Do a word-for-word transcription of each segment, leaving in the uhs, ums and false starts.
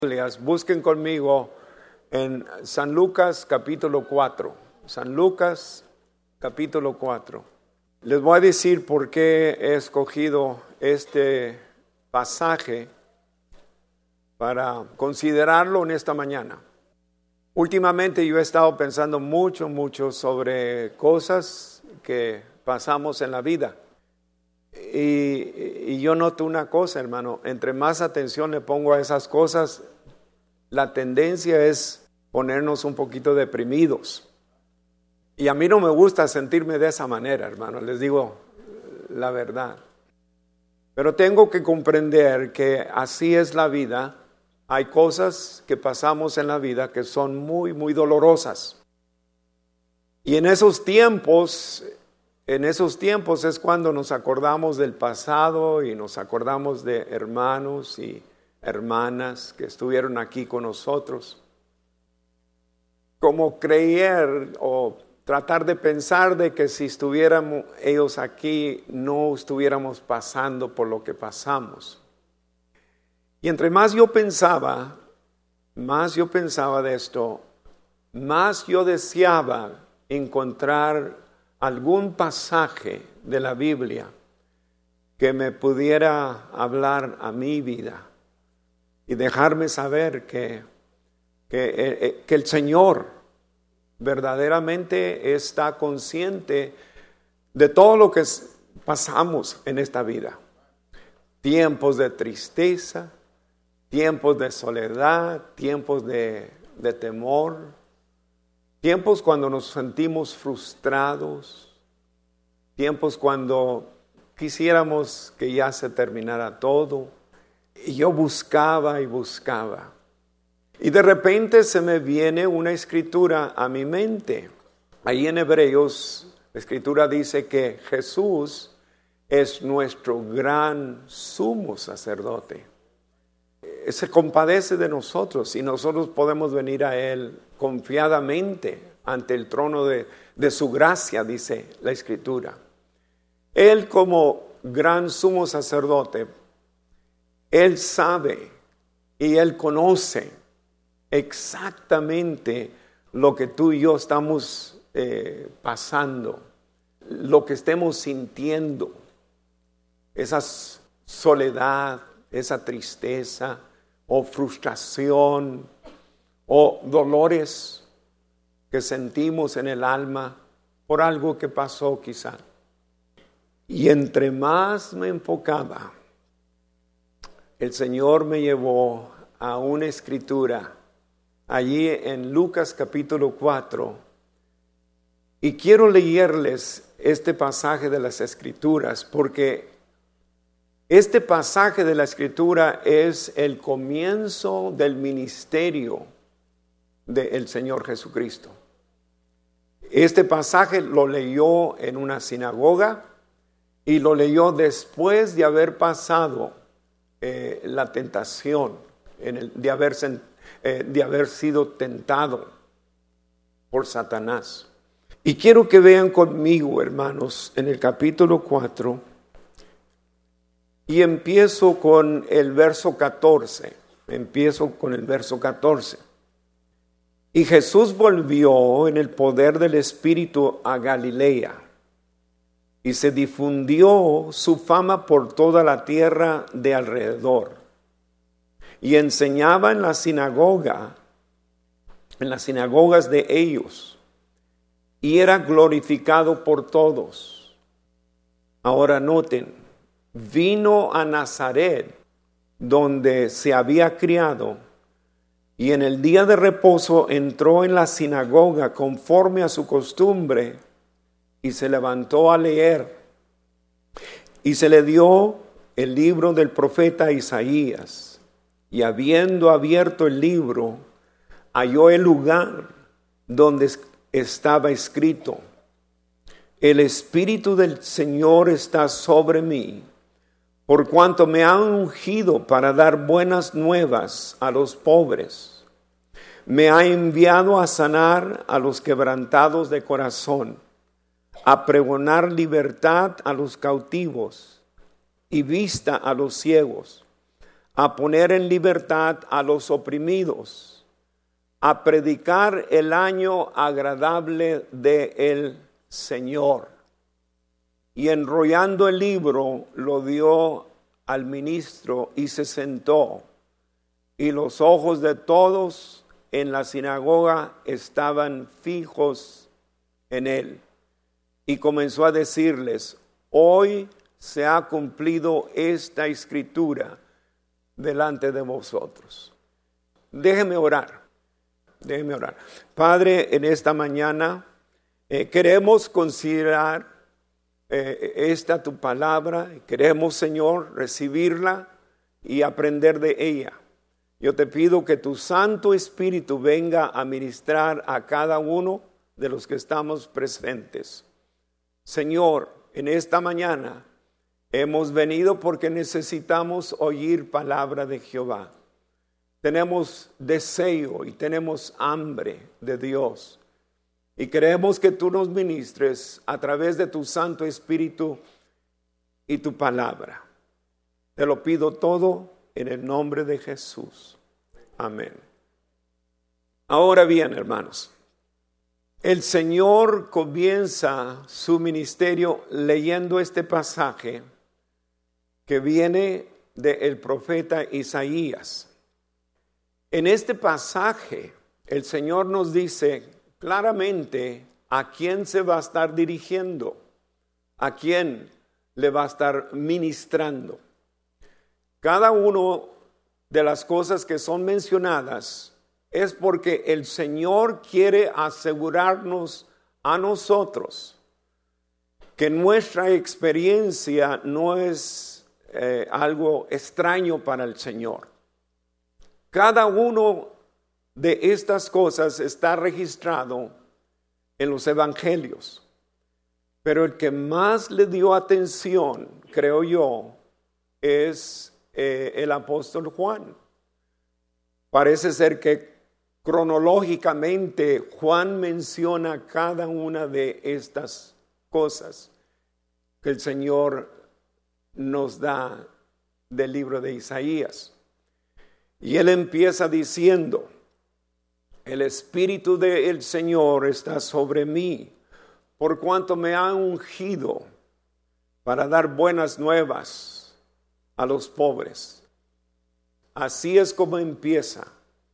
Busquen conmigo en San Lucas capítulo cuatro. San Lucas capítulo cuatro. Les voy a decir por qué he escogido este pasaje para considerarlo en esta mañana. Últimamente yo he estado pensando mucho, mucho sobre cosas que pasamos en la vida. Y, y yo noto una cosa, hermano, entre más atención le pongo a esas cosas, la tendencia es ponernos un poquito deprimidos. Y a mí no me gusta sentirme de esa manera, hermano, les digo la verdad. Pero tengo que comprender que así es la vida. Hay cosas que pasamos en la vida que son muy, muy dolorosas. Y en esos tiempos... En esos tiempos es cuando nos acordamos del pasado y nos acordamos de hermanos y hermanas que estuvieron aquí con nosotros. Como creer o tratar de pensar de que si estuviéramos ellos aquí no estuviéramos pasando por lo que pasamos. Y entre más yo pensaba, más yo pensaba de esto, más yo deseaba encontrar algún pasaje de la Biblia que me pudiera hablar a mi vida y dejarme saber que, que, que el Señor verdaderamente está consciente de todo lo que pasamos en esta vida. Tiempos de tristeza, tiempos de soledad, tiempos de, de temor. Tiempos cuando nos sentimos frustrados, tiempos cuando quisiéramos que ya se terminara todo. Y yo buscaba y buscaba. Y de repente se me viene una escritura a mi mente. Ahí en Hebreos, la escritura dice que Jesús es nuestro gran sumo sacerdote. Se compadece de nosotros y nosotros podemos venir a Él confiadamente ante el trono de, de su gracia, dice la Escritura. Él como gran sumo sacerdote, Él sabe y Él conoce exactamente lo que tú y yo estamos eh, pasando, lo que estemos sintiendo, esa soledad, esa tristeza o frustración o dolores que sentimos en el alma por algo que pasó quizá. Y entre más me enfocaba, el Señor me llevó a una escritura allí en Lucas capítulo cuatro. Y quiero leerles este pasaje de las Escrituras porque este pasaje de la Escritura es el comienzo del ministerio del Señor Jesucristo. Este pasaje lo leyó en una sinagoga y lo leyó después de haber pasado eh, la tentación, en el, de, haber, eh, de haber sido tentado por Satanás. Y quiero que vean conmigo, hermanos, en el capítulo cuatro. Y empiezo con el verso catorce. Empiezo con el verso catorce. Y Jesús volvió en el poder del Espíritu a Galilea. Y se difundió su fama por toda la tierra de alrededor. Y enseñaba en la sinagoga, en las sinagogas de ellos. Y era glorificado por todos. Ahora noten. Vino a Nazaret, donde se había criado, y en el día de reposo entró en la sinagoga conforme a su costumbre, y se levantó a leer. Y se le dio el libro del profeta Isaías, y habiendo abierto el libro, halló el lugar donde estaba escrito: El Espíritu del Señor está sobre mí, por cuanto me ha ungido para dar buenas nuevas a los pobres. Me ha enviado a sanar a los quebrantados de corazón, a pregonar libertad a los cautivos y vista a los ciegos, a poner en libertad a los oprimidos, a predicar el año agradable del Señor. Y enrollando el libro, lo dio al ministro y se sentó. Y los ojos de todos en la sinagoga estaban fijos en él. Y comenzó a decirles: hoy se ha cumplido esta escritura delante de vosotros. Déjeme orar, déjeme orar. Padre, en esta mañana eh, queremos considerar eh, esta tu palabra. Queremos, Señor, recibirla y aprender de ella. Yo te pido que tu Santo Espíritu venga a ministrar a cada uno de los que estamos presentes. Señor, en esta mañana hemos venido porque necesitamos oír palabra de Jehová. Tenemos deseo y tenemos hambre de Dios. Y queremos que tú nos ministres a través de tu Santo Espíritu y tu palabra. Te lo pido todo en el nombre de Jesús. Amén. Ahora bien, hermanos, el Señor comienza su ministerio leyendo este pasaje que viene del profeta Isaías. En este pasaje, el Señor nos dice claramente a quién se va a estar dirigiendo, a quién le va a estar ministrando. Cada uno de las cosas que son mencionadas es porque el Señor quiere asegurarnos a nosotros que nuestra experiencia no es eh, algo extraño para el Señor. Cada uno de estas cosas está registrado en los evangelios, pero el que más le dio atención, creo yo, es eh, el apóstol Juan. Parece ser que cronológicamente Juan menciona cada una de estas cosas que el Señor nos da del libro de Isaías. Y él empieza diciendo: el Espíritu del Señor está sobre mí, por cuanto me ha ungido para dar buenas nuevas a los pobres. Así es como empieza.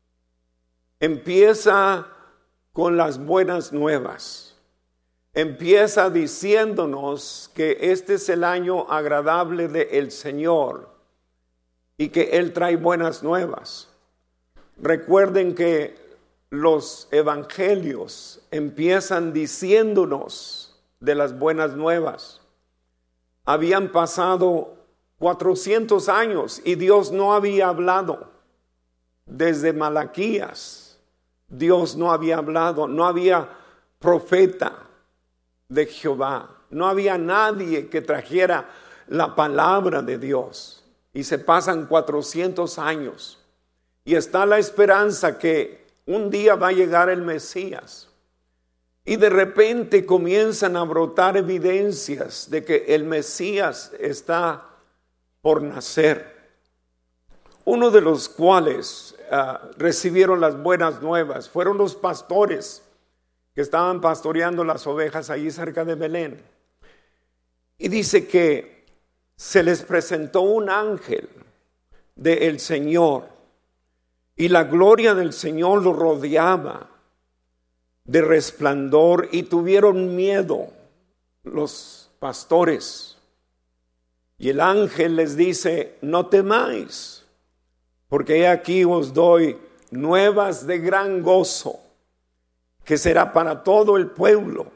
Empieza con las buenas nuevas. Empieza diciéndonos que este es el año agradable del Señor y que Él trae buenas nuevas. Recuerden que los evangelios empiezan diciéndonos de las buenas nuevas. Habían pasado cuatrocientos años y Dios no había hablado. Desde Malaquías, Dios no había hablado, no había profeta de Jehová, no había nadie que trajera la palabra de Dios. Y se pasan cuatrocientos años y está la esperanza que un día va a llegar el Mesías. Y de repente comienzan a brotar evidencias de que el Mesías está por nacer. Uno de los cuales uh, recibieron las buenas nuevas fueron los pastores que estaban pastoreando las ovejas allí cerca de Belén. Y dice que se les presentó un ángel del Señor y la gloria del Señor lo rodeaba de resplandor y tuvieron miedo los pastores. Y el ángel les dice: no temáis, porque he aquí os doy nuevas de gran gozo, que será para todo el pueblo,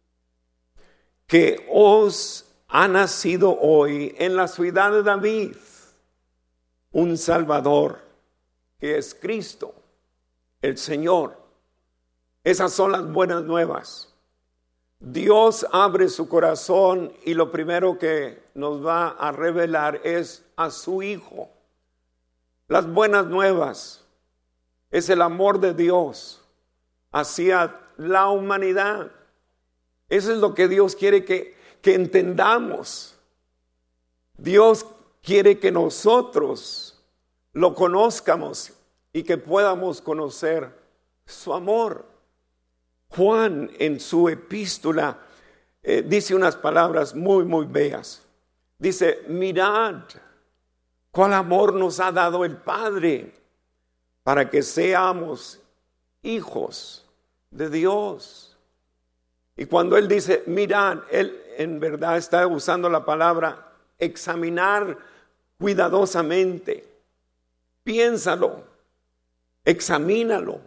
que os ha nacido hoy en la ciudad de David un Salvador, que es Cristo, el Señor. Esas son las buenas nuevas. Dios abre su corazón y lo primero que nos va a revelar es a su Hijo. Las buenas nuevas es el amor de Dios hacia la humanidad. Eso es lo que Dios quiere que, que entendamos. Dios quiere que nosotros lo conozcamos y que podamos conocer su amor. Juan en su epístola eh, dice unas palabras muy, muy bellas. Dice, mirad cuál amor nos ha dado el Padre para que seamos hijos de Dios. Y cuando él dice, mirad, él en verdad está usando la palabra examinar cuidadosamente. Piénsalo, examínalo,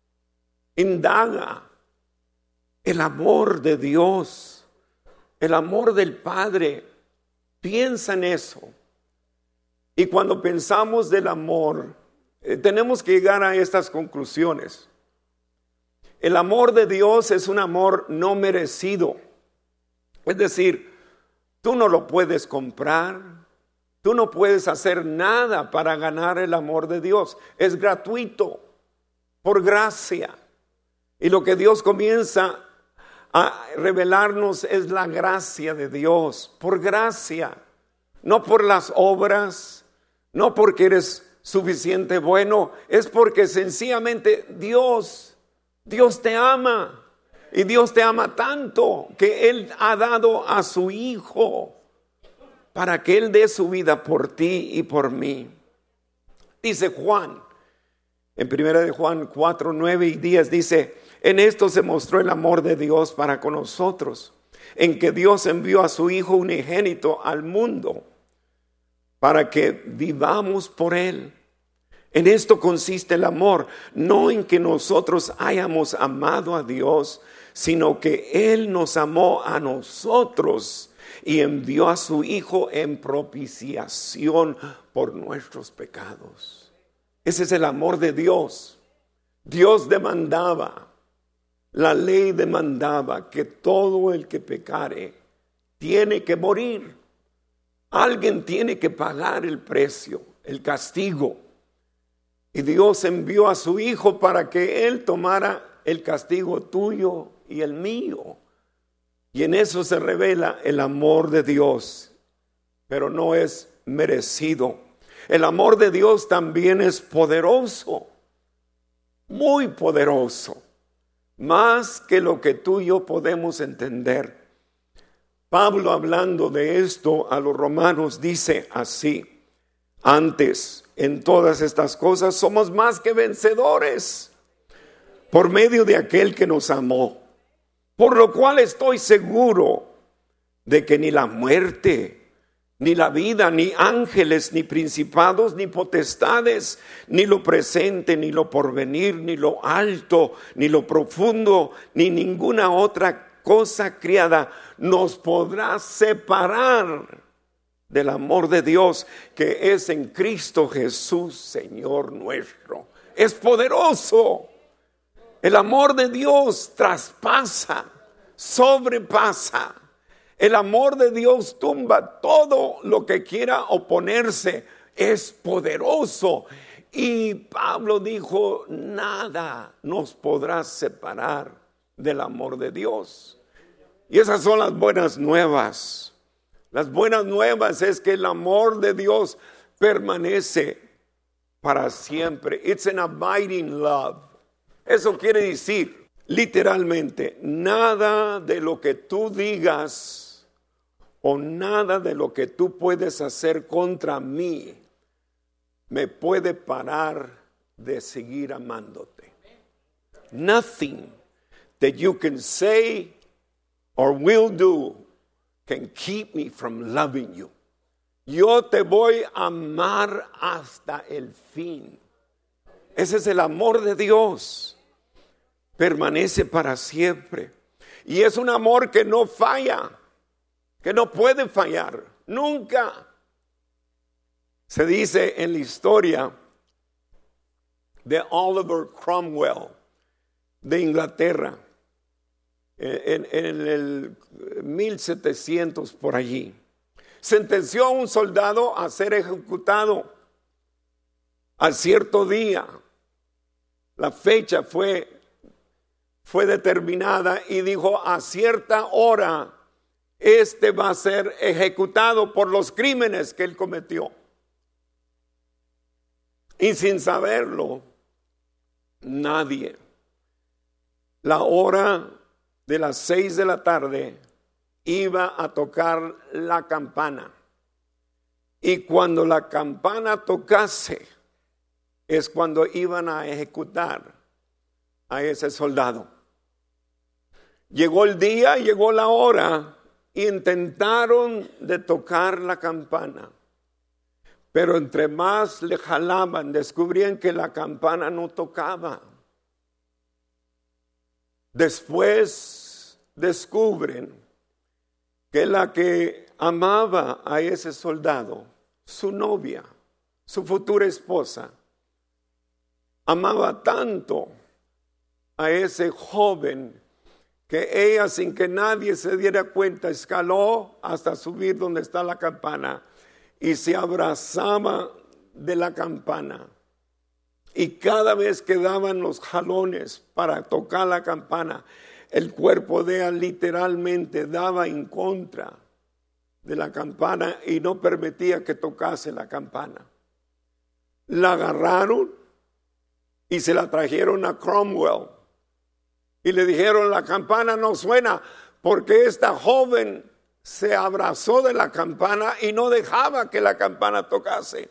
indaga. El amor de Dios, el amor del Padre, piensa en eso. Y cuando pensamos del amor, eh, tenemos que llegar a estas conclusiones. El amor de Dios es un amor no merecido. Es decir, tú no lo puedes comprar, tú no puedes hacer nada para ganar el amor de Dios. Es gratuito, por gracia. Y lo que Dios comienza a revelarnos es la gracia de Dios, por gracia, no por las obras, no porque eres suficiente bueno, es porque sencillamente Dios, Dios te ama. Y Dios te ama tanto que Él ha dado a su Hijo para que Él dé su vida por ti y por mí. Dice Juan, en primera de Juan cuatro, nueve y diez, dice, en esto se mostró el amor de Dios para con nosotros, en que Dios envió a su Hijo unigénito al mundo para que vivamos por Él. En esto consiste el amor, no en que nosotros hayamos amado a Dios, sino que Él nos amó a nosotros y envió a su Hijo en propiciación por nuestros pecados. Ese es el amor de Dios. Dios demandaba, la ley demandaba que todo el que pecare tiene que morir. Alguien tiene que pagar el precio, el castigo. Y Dios envió a su Hijo para que Él tomara el castigo tuyo y el mío. Y en eso se revela el amor de Dios, pero no es merecido. El amor de Dios también es poderoso, muy poderoso, más que lo que tú y yo podemos entender. Pablo, hablando de esto a los romanos, dice así: antes, en todas estas cosas somos más que vencedores por medio de aquel que nos amó. Por lo cual estoy seguro de que ni la muerte, ni la vida, ni ángeles, ni principados, ni potestades, ni lo presente, ni lo porvenir, ni lo alto, ni lo profundo, ni ninguna otra cosa criada nos podrá separar del amor de Dios que es en Cristo Jesús, Señor nuestro. Es poderoso. El amor de Dios traspasa, sobrepasa. El amor de Dios tumba todo lo que quiera oponerse. Es poderoso. Y Pablo dijo, nada nos podrá separar del amor de Dios. Y esas son las buenas nuevas. Las buenas nuevas es que el amor de Dios permanece para siempre. It's an abiding love. Eso quiere decir, literalmente, nada de lo que tú digas o nada de lo que tú puedes hacer contra mí me puede parar de seguir amándote. Nothing that you can say or will do can keep me from loving you. Yo te voy a amar hasta el fin. Ese es el amor de Dios. Permanece para siempre. Y es un amor que no falla, que no puede fallar, nunca. Se dice en la historia de Oliver Cromwell de Inglaterra, en, en el mil setecientos por allí, sentenció a un soldado a ser ejecutado a cierto día. La fecha fue, fue determinada y dijo, a cierta hora este va a ser ejecutado por los crímenes que él cometió. Y sin saberlo, nadie, la hora de las seis de la tarde, iba a tocar la campana. Y cuando la campana tocase, es cuando iban a ejecutar a ese soldado. Llegó el día, llegó la hora, y intentaron de tocar la campana. Pero entre más le jalaban, descubrían que la campana no tocaba. Después descubren que la que amaba a ese soldado, su novia, su futura esposa, amaba tanto a ese joven que ella, sin que nadie se diera cuenta, escaló hasta subir donde está la campana y se abrazaba de la campana. Y cada vez que daban los jalones para tocar la campana, el cuerpo de ella literalmente daba en contra de la campana y no permitía que tocase la campana. La agarraron y se la trajeron a Cromwell. Y le dijeron, la campana no suena porque esta joven se abrazó de la campana y no dejaba que la campana tocase.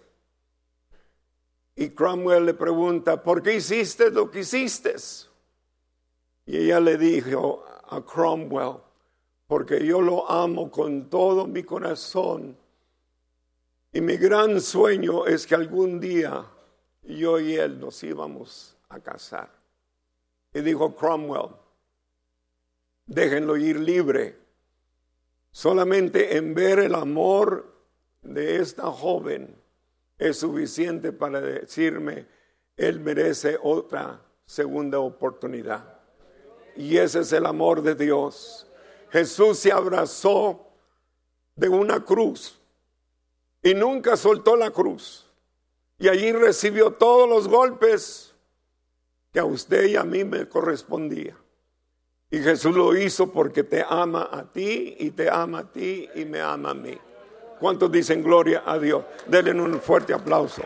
Y Cromwell le pregunta, ¿por qué hiciste lo que hiciste? Y ella le dijo a Cromwell, porque yo lo amo con todo mi corazón. Y mi gran sueño es que algún día yo y él nos íbamos a casar. Y dijo Cromwell, déjenlo ir libre. Solamente en ver el amor de esta joven es suficiente para decirme, él merece otra segunda oportunidad. Y ese es el amor de Dios. Jesús se abrazó de una cruz y nunca soltó la cruz. Y allí recibió todos los golpes que a usted y a mí me correspondía. Y Jesús lo hizo porque te ama a ti y te ama a ti y me ama a mí. ¿Cuántos dicen gloria a Dios? Denle un fuerte aplauso.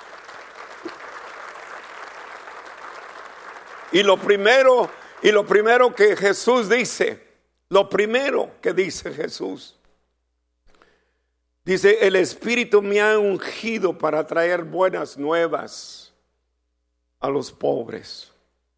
Y lo primero, y lo primero que Jesús dice, lo primero que dice Jesús, dice, el Espíritu me ha ungido para traer buenas nuevas a los pobres.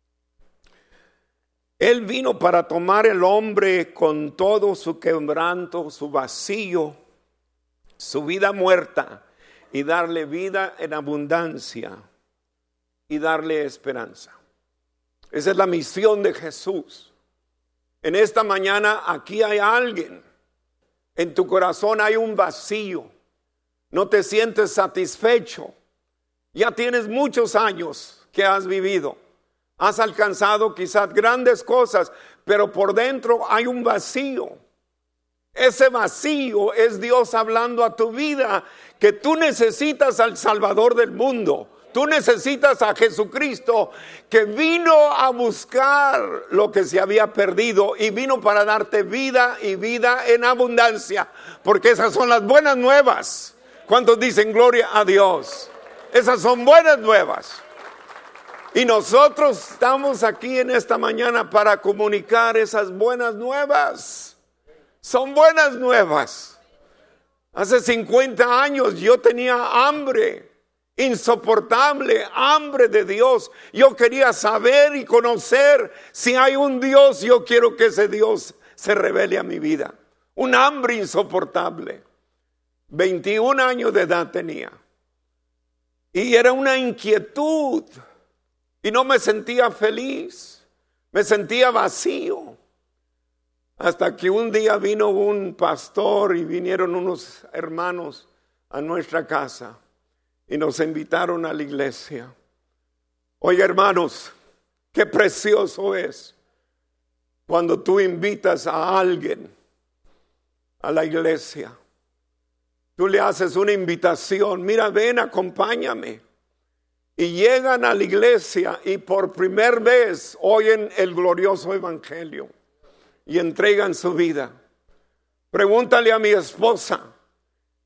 Él vino para tomar el hombre con todo su quebranto, su vacío, su vida muerta, y darle vida en abundancia y darle esperanza. Esa es la misión de Jesús. En esta mañana aquí hay alguien, en tu corazón hay un vacío, no te sientes satisfecho, ya tienes muchos años que has vivido, has alcanzado quizás grandes cosas, pero por dentro hay un vacío. Ese vacío es Dios hablando a tu vida que tú necesitas al Salvador del mundo. Tú necesitas a Jesucristo que vino a buscar lo que se había perdido y vino para darte vida y vida en abundancia, porque esas son las buenas nuevas. ¿Cuántos dicen gloria a Dios? Esas son buenas nuevas. Y nosotros estamos aquí en esta mañana para comunicar esas buenas nuevas. Son buenas nuevas. Hace cincuenta años yo tenía hambre insoportable, hambre de Dios. Yo quería saber y conocer si hay un Dios. Yo quiero que ese Dios se revele a mi vida. Un hambre insoportable. veintiún años de edad tenía. Y era una inquietud. Y no me sentía feliz. Me sentía vacío. Hasta que un día vino un pastor y vinieron unos hermanos a nuestra casa y nos invitaron a la iglesia. Oye, hermanos, qué precioso es cuando tú invitas a alguien a la iglesia. Tú le haces una invitación, mira, ven, acompáñame. Y llegan a la iglesia y por primera vez oyen el glorioso evangelio. Y entregan su vida. Pregúntale a mi esposa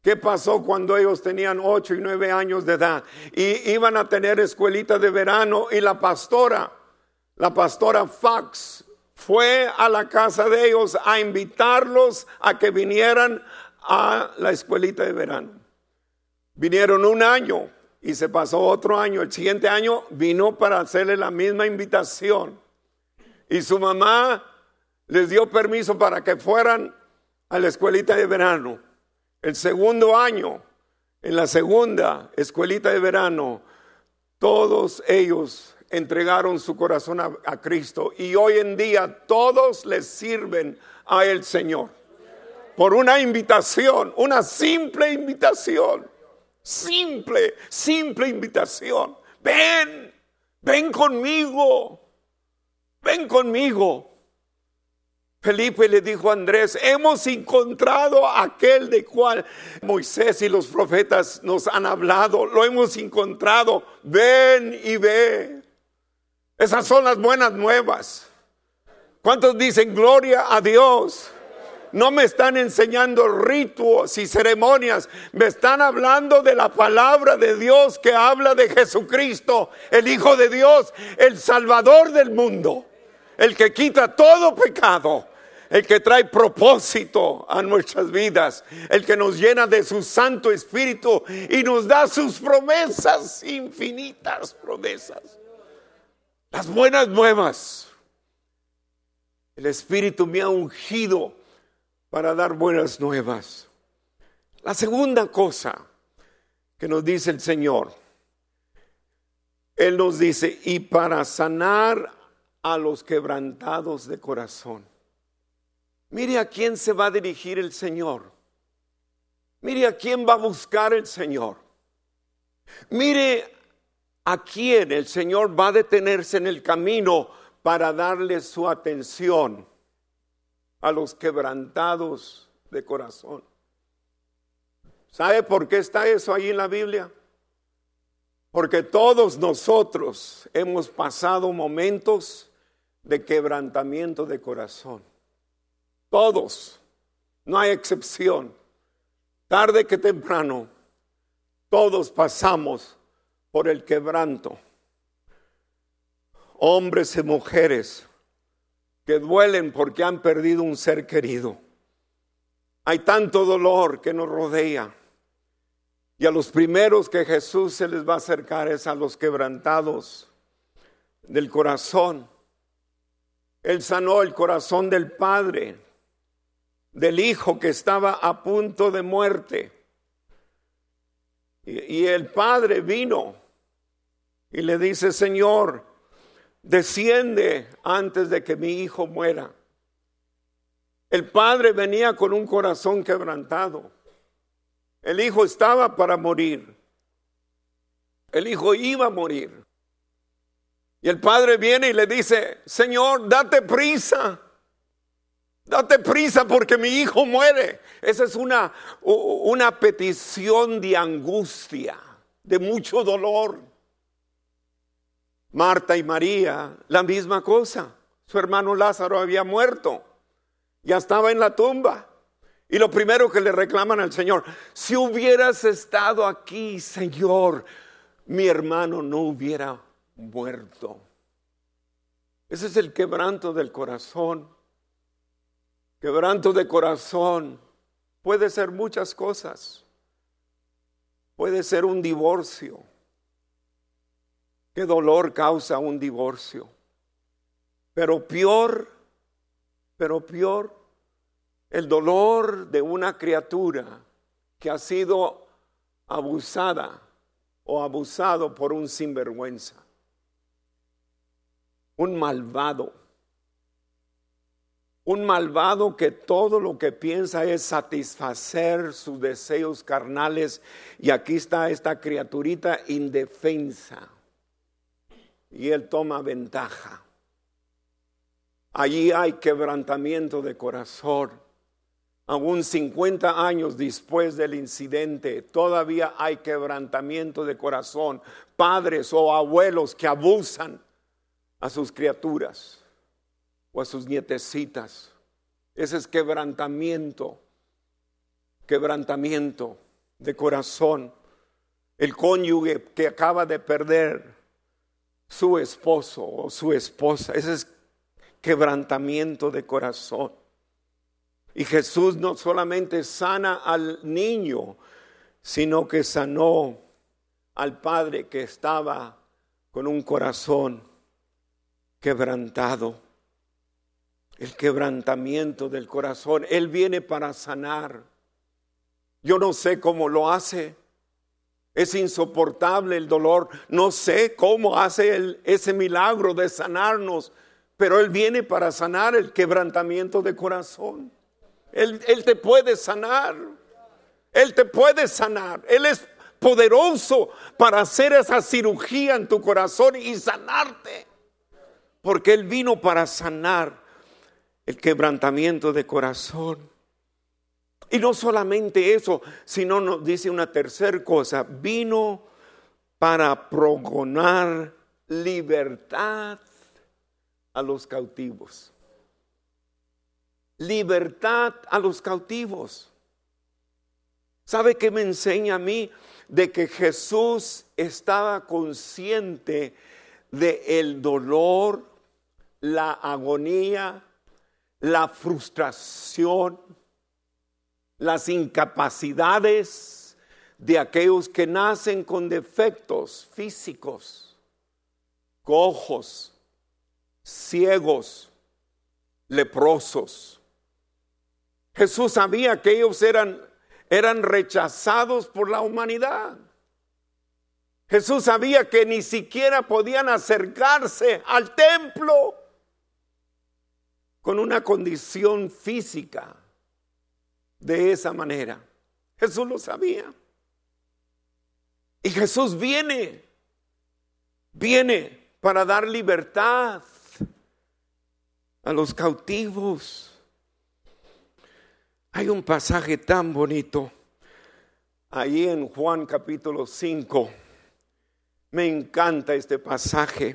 ¿Qué pasó cuando ellos tenían ocho y nueve años de edad? Y iban a tener escuelita de verano y la pastora, la pastora Fox, fue a la casa de ellos a invitarlos a que vinieran a la escuelita de verano. Vinieron un año y se pasó otro año. El siguiente año vino para hacerle la misma invitación. Y su mamá les dio permiso para que fueran a la escuelita de verano. El segundo año, en la segunda escuelita de verano, todos ellos entregaron su corazón a, a Cristo. Y hoy en día todos les sirven a el Señor. Por una invitación, una simple invitación. Simple, simple invitación. Ven, ven conmigo, ven conmigo. Felipe le dijo a Andrés, hemos encontrado aquel de cual Moisés y los profetas nos han hablado. Lo hemos encontrado, ven y ve. Esas son las buenas nuevas. ¿Cuántos dicen gloria a Dios? No me están enseñando ritos y ceremonias, me están hablando de la palabra de Dios que habla de Jesucristo, el Hijo de Dios, el Salvador del mundo, el que quita todo pecado, el que trae propósito a nuestras vidas, el que nos llena de su Santo Espíritu y nos da sus promesas, infinitas promesas. Las buenas nuevas. El Espíritu me ha ungido para dar buenas nuevas. La segunda cosa que nos dice el Señor, Él nos dice, y para sanar a los quebrantados de corazón. Mire a quién se va a dirigir el Señor. Mire a quién va a buscar el Señor. Mire a quién el Señor va a detenerse en el camino para darle su atención. A los quebrantados de corazón. ¿Sabe por qué está eso ahí en la Biblia? Porque todos nosotros hemos pasado momentos de quebrantamiento de corazón. Todos, no hay excepción. Tarde que temprano, todos pasamos por el quebranto. Hombres y mujeres que duelen porque han perdido un ser querido. Hay tanto dolor que nos rodea. Y a los primeros que Jesús se les va a acercar es a los quebrantados del corazón. Él sanó el corazón del padre, del hijo que estaba a punto de muerte. Y, y el padre vino y le dice, Señor, desciende antes de que mi hijo muera. El padre venía con un corazón quebrantado. El hijo estaba para morir. El hijo iba a morir. Y el padre viene y le dice, Señor, date prisa. Date prisa porque mi hijo muere. Esa es una, una petición de angustia, de mucho dolor. Marta y María, la misma cosa. Su hermano Lázaro había muerto. Ya estaba en la tumba. Y lo primero que le reclaman al Señor, si hubieras estado aquí, Señor, mi hermano no hubiera muerto. Ese es el quebranto del corazón. Quebranto de corazón puede ser muchas cosas. Puede ser un divorcio. ¿Qué dolor causa un divorcio? Pero peor, pero peor, el dolor de una criatura que ha sido abusada o abusado por un sinvergüenza, un malvado, un malvado que todo lo que piensa es satisfacer sus deseos carnales, y aquí está esta criaturita indefensa y él toma ventaja. Allí hay quebrantamiento de corazón. Aún cincuenta años después del incidente, todavía hay quebrantamiento de corazón. Padres o abuelos que abusan a sus criaturas o a sus nietecitas. Ese es quebrantamiento. Quebrantamiento. de corazón. El cónyuge que acaba de perder su esposo o su esposa. Ese es quebrantamiento de corazón. Y Jesús no solamente sana al niño, sino que sanó al padre que estaba con un corazón quebrantado. El quebrantamiento del corazón. Él viene para sanar. Yo no sé cómo lo hace. Es insoportable el dolor. No sé cómo hace él ese milagro de sanarnos. Pero Él viene para sanar el quebrantamiento de corazón. Él, él te puede sanar. Él te puede sanar. Él es poderoso para hacer esa cirugía en tu corazón y sanarte. Porque Él vino para sanar el quebrantamiento de corazón. Y no solamente eso, sino nos dice una tercera cosa. Vino para pregonar libertad a los cautivos. Libertad a los cautivos. ¿Sabe qué me enseña a mí? De que Jesús estaba consciente de el dolor, la agonía, la frustración, las incapacidades de aquellos que nacen con defectos físicos, cojos, ciegos, leprosos. Jesús sabía que ellos eran, eran rechazados por la humanidad. Jesús sabía que ni siquiera podían acercarse al templo con una condición física de esa manera. Jesús lo sabía. Y Jesús viene, viene para dar libertad a los cautivos. Hay un pasaje tan bonito ahí en Juan capítulo cinco. Me encanta este pasaje.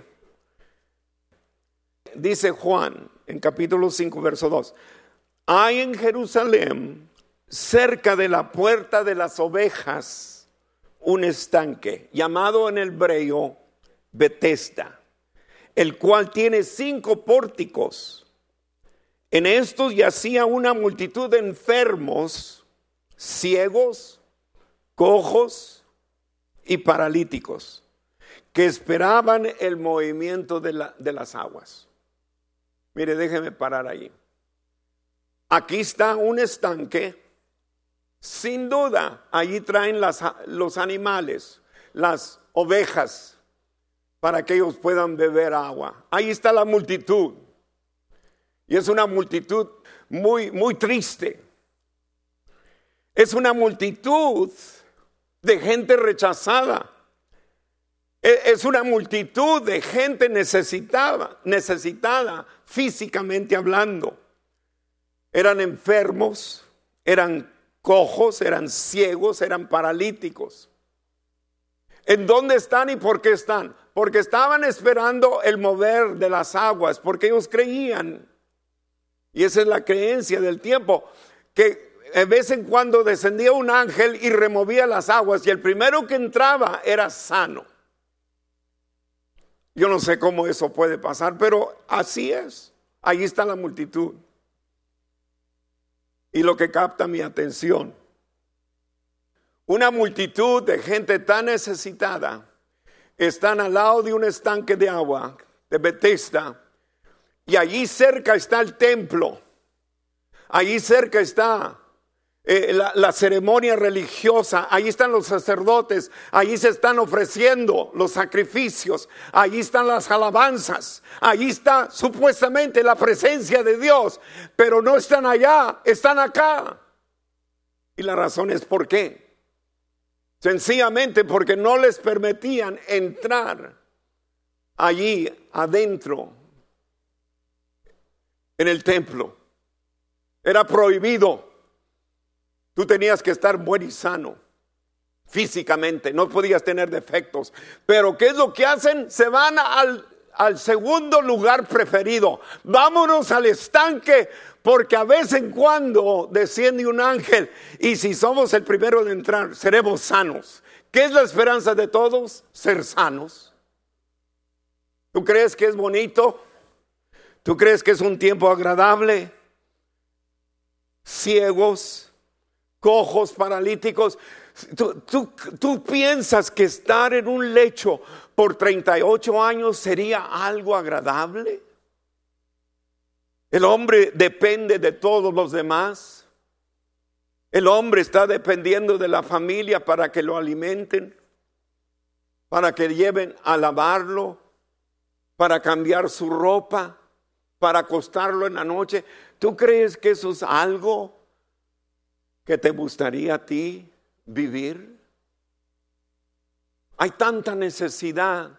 Dice Juan en capítulo cinco verso dos: hay en Jerusalén, cerca de la puerta de las ovejas, un estanque llamado en hebreo Betesda, el cual tiene cinco pórticos. En estos yacía una multitud de enfermos, ciegos, cojos y paralíticos, que esperaban el movimiento de, la, de las aguas. Mire, déjeme parar ahí. Aquí está un estanque. Sin duda, allí traen las, los animales, las ovejas, para que ellos puedan beber agua. Ahí está la multitud. Y es una multitud muy, muy triste. Es una multitud de gente rechazada. Es una multitud de gente necesitada, necesitada físicamente hablando. Eran enfermos, eran cojos, eran ciegos, eran paralíticos. ¿En dónde están y por qué están? Porque estaban esperando el mover de las aguas, porque ellos creían, y esa es la creencia del tiempo, que de vez en cuando descendía un ángel y removía las aguas, y el primero que entraba era sano. Yo no sé cómo eso puede pasar, pero así es. Ahí está la multitud. Y lo que capta mi atención, una multitud de gente tan necesitada están al lado de un estanque de agua de Betesda, y allí cerca está el templo. Allí cerca está eh, la, la ceremonia religiosa. Allí están los sacerdotes. Allí se están ofreciendo los sacrificios. Allí están las alabanzas. Allí está supuestamente la presencia de Dios. Pero no están allá, están acá. Y la razón es ¿por qué? Sencillamente porque no les permitían entrar allí adentro en el templo. Era prohibido. Tú tenías que estar buen y sano físicamente, no podías tener defectos. Pero ¿qué es lo que hacen? Se van al, al segundo lugar preferido. Vámonos al estanque, porque a vez en cuando desciende un ángel y si somos el primero de entrar, seremos sanos. ¿Qué es la esperanza de todos? Ser sanos. ¿Tú crees que es bonito? ¿Tú crees que es un tiempo agradable? Ciegos, cojos, paralíticos. ¿Tú, tú, tú piensas que estar en un lecho por treinta y ocho años sería algo agradable? El hombre depende de todos los demás. El hombre está dependiendo de la familia para que lo alimenten, para que lleven a lavarlo, para cambiar su ropa, para acostarlo en la noche. ¿Tú crees que eso es algo que te gustaría a ti vivir? Hay tanta necesidad.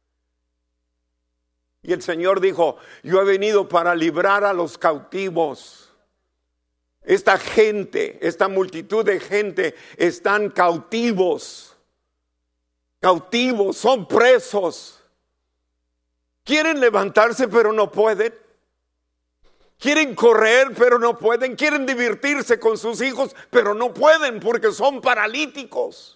Y el Señor dijo: yo he venido para librar a los cautivos. Esta gente, esta multitud de gente están cautivos. Cautivos, son presos. Quieren levantarse pero no pueden. Quieren correr pero no pueden. Quieren divertirse con sus hijos pero no pueden porque son paralíticos.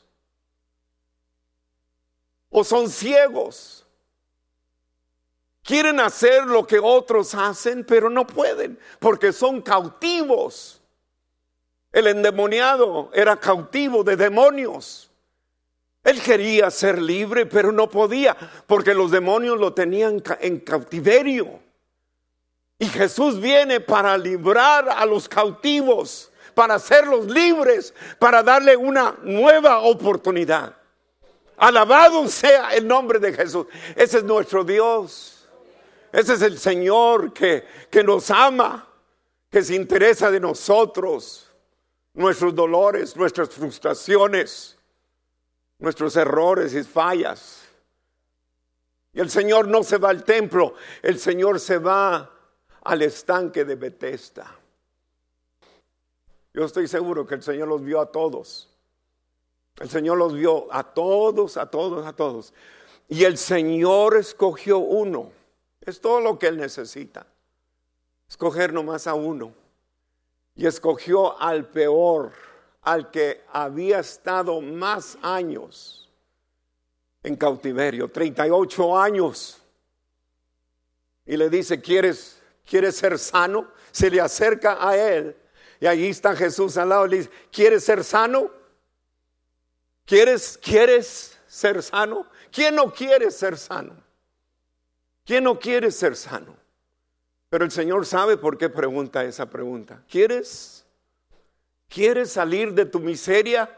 O son ciegos. Quieren hacer lo que otros hacen, pero no pueden, porque son cautivos. El endemoniado era cautivo de demonios. Él quería ser libre, pero no podía, porque los demonios lo tenían en cautiverio. Y Jesús viene para librar a los cautivos, para hacerlos libres, para darle una nueva oportunidad. Alabado sea el nombre de Jesús. Ese es nuestro Dios. Ese es el Señor que, que nos ama, que se interesa de nosotros, nuestros dolores, nuestras frustraciones, nuestros errores y fallas. Y el Señor no se va al templo, el Señor se va al estanque de Betesda. Yo estoy seguro que el Señor los vio a todos. El Señor los vio a todos, a todos, a todos. Y el Señor escogió uno. Es todo lo que Él necesita. Escoger nomás a uno. Y escogió al peor, al que había estado más años en cautiverio, treinta y ocho años. Y le dice: ¿Quieres, ¿quieres ser sano? Se le acerca a él. Y allí está Jesús al lado y le dice: ¿Quieres ser sano? ¿Quieres, ¿Quieres ser sano? ¿Quién no quiere ser sano? ¿Quién no quiere ser sano? Pero el Señor sabe por qué pregunta esa pregunta. ¿Quieres? ¿Quieres salir de tu miseria?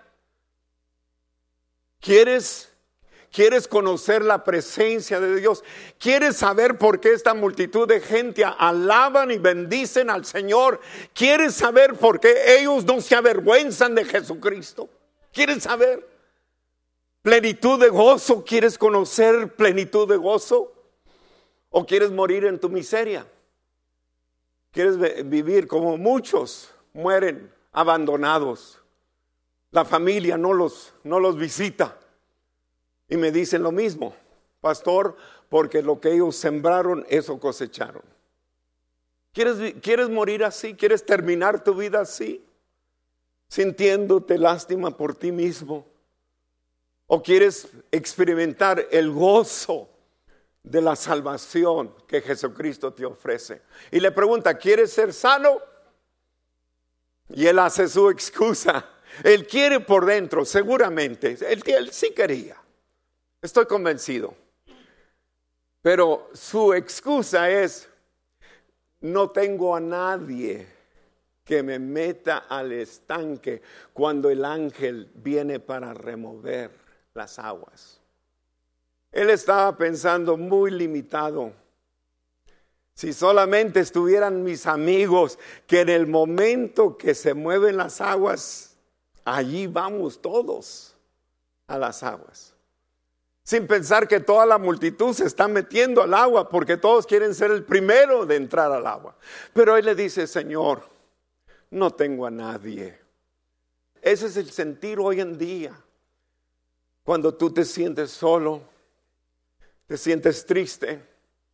¿Quieres? ¿Quieres conocer la presencia de Dios? ¿Quieres saber por qué esta multitud de gente alaban y bendicen al Señor? ¿Quieres saber por qué ellos no se avergüenzan de Jesucristo? ¿Quieres saber? Plenitud de gozo. ¿Quieres conocer plenitud de gozo? ¿O quieres morir en tu miseria? ¿Quieres vivir como muchos mueren abandonados? La familia no los, no los visita. Y me dicen lo mismo: pastor, porque lo que ellos sembraron, eso cosecharon. ¿Quieres, ¿Quieres morir así? ¿Quieres terminar tu vida así? Sintiéndote lástima por ti mismo. ¿O quieres experimentar el gozo de la salvación que Jesucristo te ofrece? Y le pregunta: ¿quieres ser sano? Y él hace su excusa. Él quiere por dentro, seguramente. Él, él sí quería. Estoy convencido. Pero su excusa es: no tengo a nadie que me meta al estanque cuando el ángel viene para remover las aguas. Él estaba pensando muy limitado. Si solamente estuvieran mis amigos, que en el momento que se mueven las aguas, allí vamos todos a las aguas. Sin pensar que toda la multitud se está metiendo al agua, porque todos quieren ser el primero de entrar al agua. Pero él le dice: Señor, no tengo a nadie. Ese es el sentir hoy en día. Cuando tú te sientes solo, te sientes triste,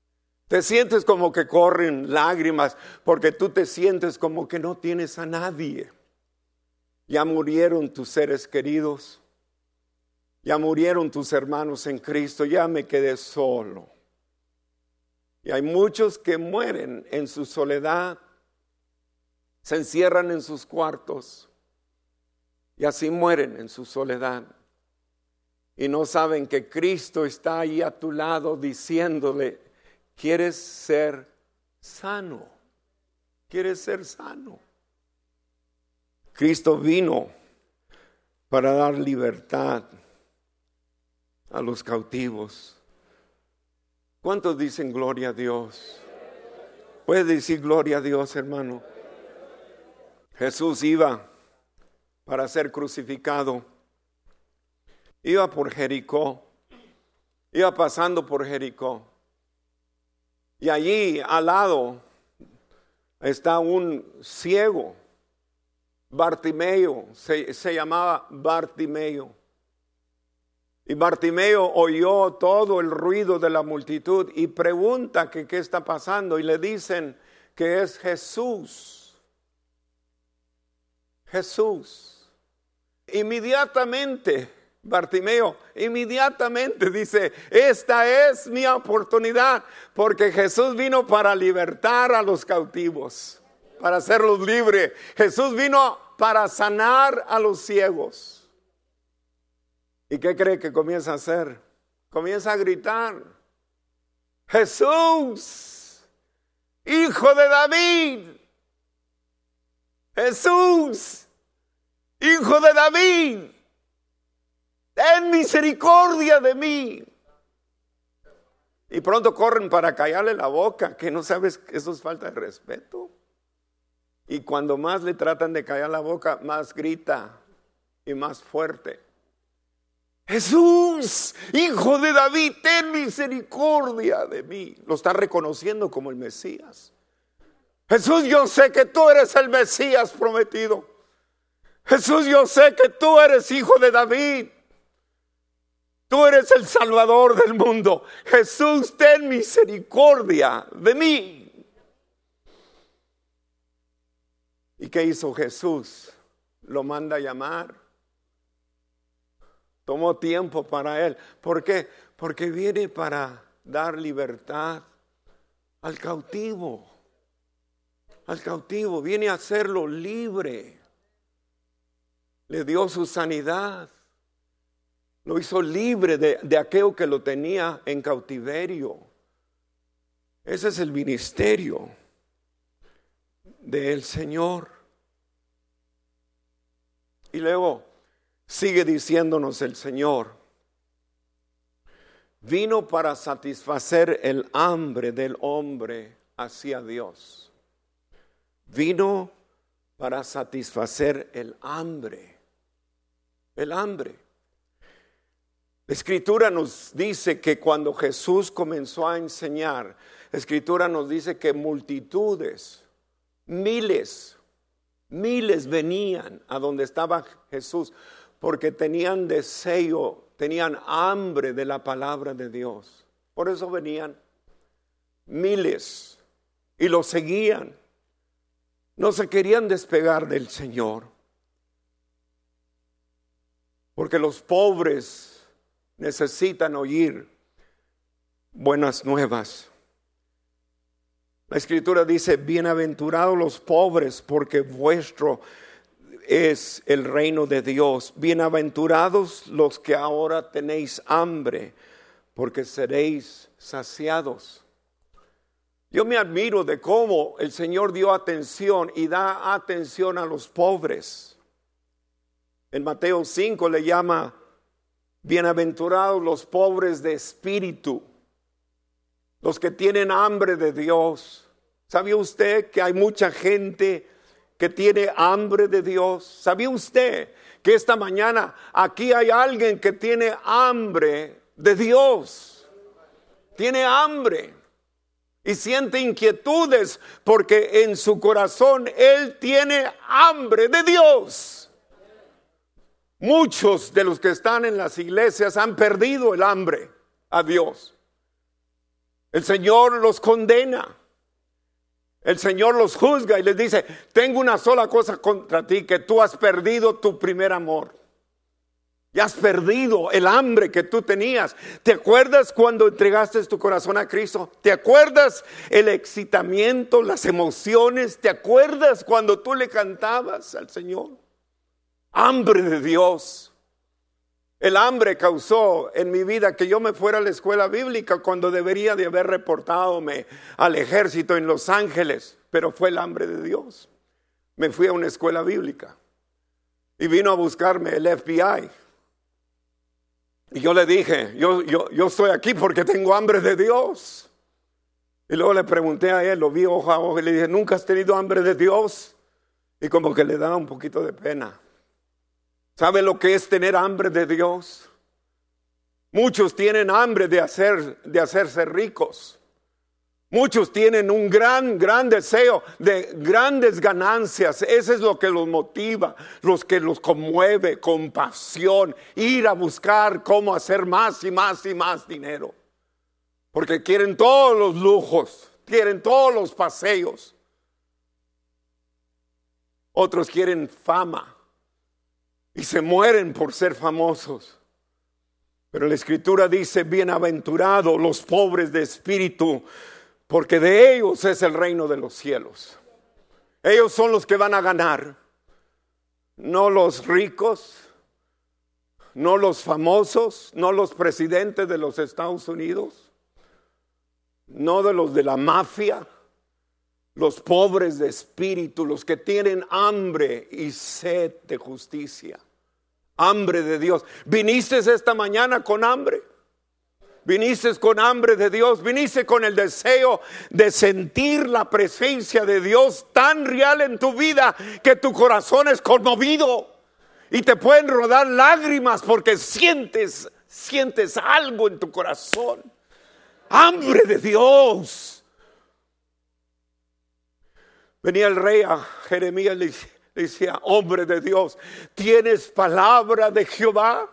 Te sientes como que corren lágrimas porque tú te sientes como que no tienes a nadie. Ya murieron tus seres queridos. Ya murieron tus hermanos en Cristo. Ya me quedé solo. Y hay muchos que mueren en su soledad. Se encierran en sus cuartos. Y así mueren en su soledad. Y no saben que Cristo está ahí a tu lado diciéndole: ¿quieres ser sano? ¿Quieres ser sano? Cristo vino para dar libertad a los cautivos. ¿Cuántos dicen gloria a Dios? ¿Puedes decir gloria a Dios, hermano? Jesús iba para ser crucificado. Iba por Jericó. Iba pasando por Jericó. Y allí al lado está un ciego, Bartimeo, se, se llamaba Bartimeo. Y Bartimeo oyó todo el ruido de la multitud y pregunta que qué está pasando. Y le dicen que es Jesús. Jesús. Inmediatamente, Bartimeo, inmediatamente dice: esta es mi oportunidad, porque Jesús vino para libertar a los cautivos, para hacerlos libres. Jesús vino para sanar a los ciegos. ¿Y qué cree que comienza a hacer? Comienza a gritar: Jesús, Hijo de David. Jesús, Hijo de David, ten misericordia de mí. Y pronto corren para callarle la boca, que no sabes que eso es falta de respeto. Y cuando más le tratan de callar la boca, más grita y más fuerte: Jesús, Hijo de David, ten misericordia de mí. Lo está reconociendo como el Mesías. Jesús, yo sé que tú eres el Mesías prometido. Jesús, yo sé que tú eres Hijo de David. Tú eres el Salvador del mundo. Jesús, ten misericordia de mí. ¿Y qué hizo Jesús? Lo manda a llamar. Tomó tiempo para él. ¿Por qué? Porque viene para dar libertad al cautivo. Al cautivo. Viene a hacerlo libre. Le dio su sanidad. Lo hizo libre de, de aquello que lo tenía en cautiverio. Ese es el ministerio del Señor. Y luego sigue diciéndonos el Señor: vino para satisfacer el hambre del hombre hacia Dios. Vino para satisfacer el hambre. El hambre. La Escritura nos dice que cuando Jesús comenzó a enseñar, la Escritura nos dice que multitudes, miles, miles venían a donde estaba Jesús, porque tenían deseo, tenían hambre de la palabra de Dios. Por eso venían miles y lo seguían. No se querían despegar del Señor, porque los pobres necesitan oír buenas nuevas. La Escritura dice: bienaventurados los pobres, porque vuestro es el reino de Dios. Bienaventurados los que ahora tenéis hambre, porque seréis saciados. Yo me admiro de cómo el Señor dio atención y da atención a los pobres. En Mateo cinco le llama: bienaventurados los pobres de espíritu, los que tienen hambre de Dios. ¿Sabía usted que hay mucha gente que tiene hambre de Dios? ¿Sabía usted que esta mañana aquí hay alguien que tiene hambre de Dios? Tiene hambre y siente inquietudes porque en su corazón él tiene hambre de Dios. Muchos de los que están en las iglesias han perdido el hambre a Dios. El Señor los condena. El Señor los juzga y les dice: tengo una sola cosa contra ti, que tú has perdido tu primer amor. Y has perdido el hambre que tú tenías. ¿Te acuerdas cuando entregaste tu corazón a Cristo? ¿Te acuerdas el excitamiento, las emociones? ¿Te acuerdas cuando tú le cantabas al Señor? Hambre de Dios. El hambre causó en mi vida que yo me fuera a la escuela bíblica cuando debería de haber reportadome al ejército en Los Ángeles. Pero fue el hambre de Dios. Me fui a una escuela bíblica y vino a buscarme el F B I. Y yo le dije, yo, yo, yo estoy aquí porque tengo hambre de Dios. Y luego le pregunté a él, lo vi ojo a ojo y le dije: ¿nunca has tenido hambre de Dios? Y como que le daba un poquito de pena. ¿Sabe lo que es tener hambre de Dios? Muchos tienen hambre de, hacer, de hacerse ricos. Muchos tienen un gran, gran deseo de grandes ganancias. Eso es lo que los motiva, los que los conmueve con pasión. Ir a buscar cómo hacer más y más y más dinero. Porque quieren todos los lujos, quieren todos los paseos. Otros quieren fama y se mueren por ser famosos. Pero la Escritura dice: bienaventurados los pobres de espíritu, porque de ellos es el reino de los cielos. Ellos son los que van a ganar. No los ricos, no los famosos, no los presidentes de los Estados Unidos, no de los de la mafia. Los pobres de espíritu, los que tienen hambre y sed de justicia. Hambre de Dios. ¿Viniste esta mañana con hambre? Viniste con hambre de Dios, viniste con el deseo de sentir la presencia de Dios tan real en tu vida que tu corazón es conmovido y te pueden rodar lágrimas porque sientes, sientes algo en tu corazón. Hambre de Dios. Venía el rey a Jeremías y le decía: hombre de Dios, ¿tienes palabra de Jehová?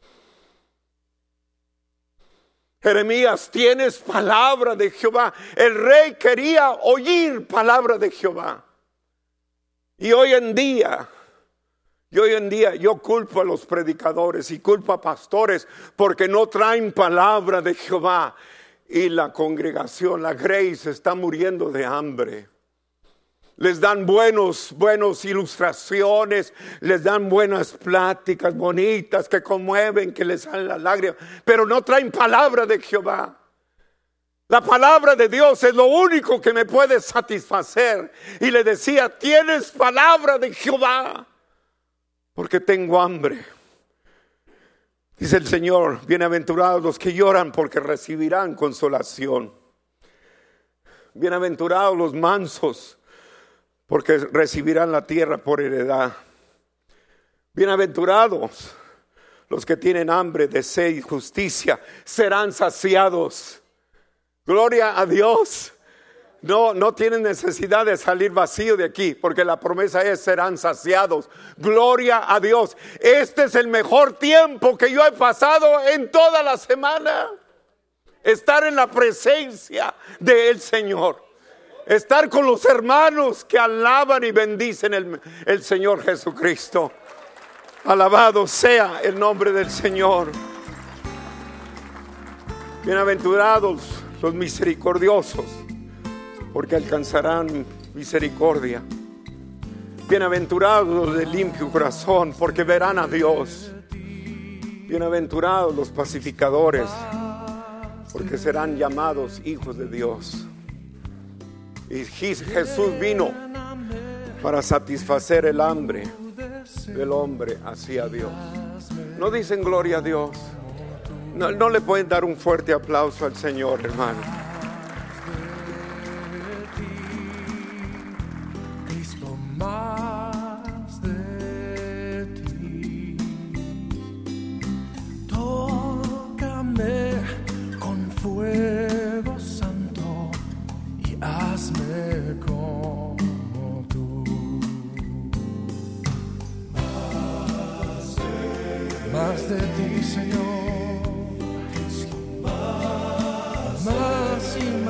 Jeremías, ¿tienes palabra de Jehová? El rey quería oír palabra de Jehová. Y hoy en día, y hoy en día yo culpo a los predicadores y culpo a pastores porque no traen palabra de Jehová. Y la congregación, la Grace, está muriendo de hambre. Les dan buenos, buenos ilustraciones, les dan buenas pláticas bonitas que conmueven, que les salen las lágrimas, pero no traen palabra de Jehová. La palabra de Dios es lo único que me puede satisfacer. Y le decía: tienes palabra de Jehová, porque tengo hambre. Dice el Señor: bienaventurados los que lloran, porque recibirán consolación. Bienaventurados los mansos, porque recibirán la tierra por heredad. Bienaventurados los que tienen hambre de sed y justicia, serán saciados. Gloria a Dios. No, no tienen necesidad de salir vacío de aquí, porque la promesa es: serán saciados. Gloria a Dios. Este es el mejor tiempo que yo he pasado en toda la semana. Estar en la presencia del Señor. Estar con los hermanos que alaban y bendicen el, el Señor Jesucristo. Alabado sea el nombre del Señor. Bienaventurados los misericordiosos, porque alcanzarán misericordia. Bienaventurados los de limpio corazón, porque verán a Dios. Bienaventurados los pacificadores, porque serán llamados hijos de Dios. Y Jesús vino para satisfacer el hambre del hombre hacia Dios. ¿No dicen gloria a Dios? No, no le pueden dar un fuerte aplauso al Señor, hermano. Cristo, más de ti. Tócame con fuego santo y hazme como tú. Más de, más de ti, Señor. Más y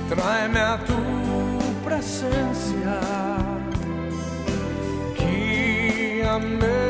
tráeme a tu presencia, guíame.